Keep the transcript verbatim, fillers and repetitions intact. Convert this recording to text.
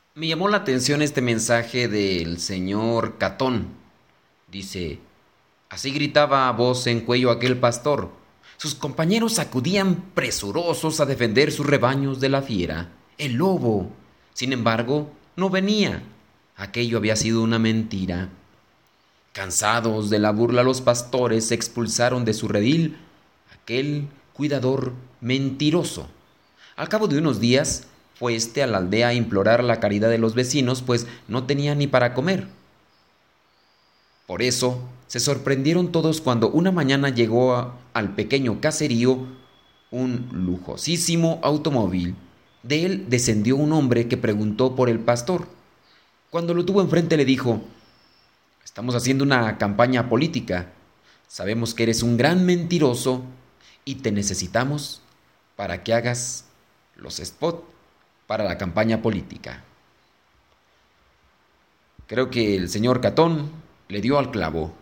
Me llamó la atención este mensaje del señor Catón. Dice, así gritaba a voz en cuello aquel pastor. Sus compañeros acudían presurosos a defender sus rebaños de la fiera, el lobo. Sin embargo, no venía. Aquello había sido una mentira. Cansados de la burla, los pastores expulsaron de su redil aquel cuidador mentiroso. Al cabo de unos días, fue éste a la aldea a implorar la caridad de los vecinos, pues no tenía ni para comer. Por eso, se sorprendieron todos cuando una mañana llegó a- al pequeño caserío un lujosísimo automóvil. De él descendió un hombre que preguntó por el pastor. Cuando lo tuvo enfrente le dijo, estamos haciendo una campaña política. Sabemos que eres un gran mentiroso y te necesitamos para que hagas los spots para la campaña política. Creo que el señor Catón le dio al clavo.